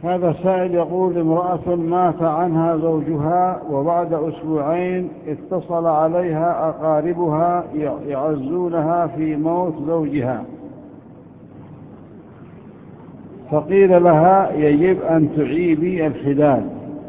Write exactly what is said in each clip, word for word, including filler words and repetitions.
هذا سائل يقول: امرأة مات عنها زوجها وبعد أسبوعين اتصل عليها أقاربها يعزونها في موت زوجها، فقيل لها يجب أن تعيبي الحداد.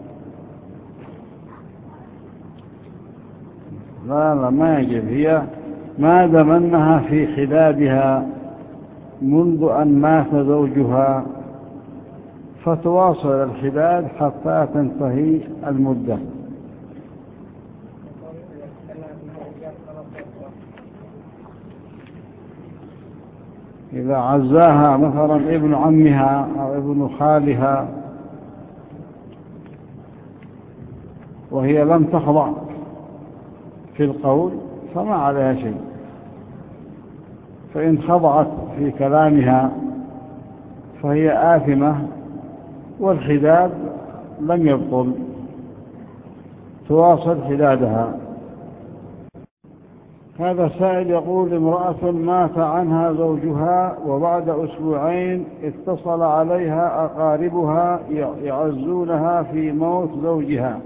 لا لا ما يجب، هي ما دام أنها في حدادها منذ أن مات زوجها فتواصل الحداد حتى تنتهي المدة. إذا عزاها مثلا ابن عمها أو ابن خالها وهي لم تخضع في القول فما عليها شيء، فإن خضعت في كلامها فهي آثمة والحداد لم يبطل، تواصل حدادها. هذا سائل يقول: امرأة مات عنها زوجها وبعد أسبوعين اتصل عليها أقاربها يعزونها في موت زوجها،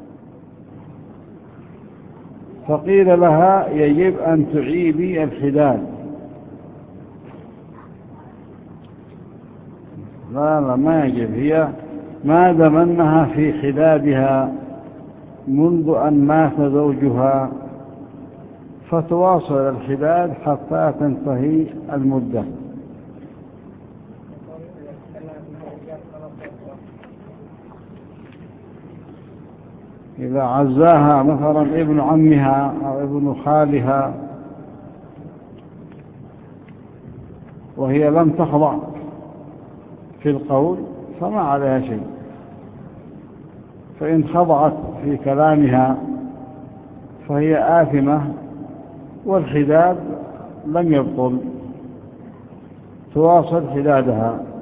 فقيل لها يجب أن تعيبي الحداد. لا لا ما يجب، هي ما دام أنها في حدادها منذ أن مات زوجها فتواصل الحداد حتى تنتهي المدة. إذا عزاها مثلا ابن عمها أو ابن خالها وهي لم تخضع في القول فما عليها شيء، فإن خضعت في كلامها فهي آثمة والحداد لم يبطل، تواصل حدادها.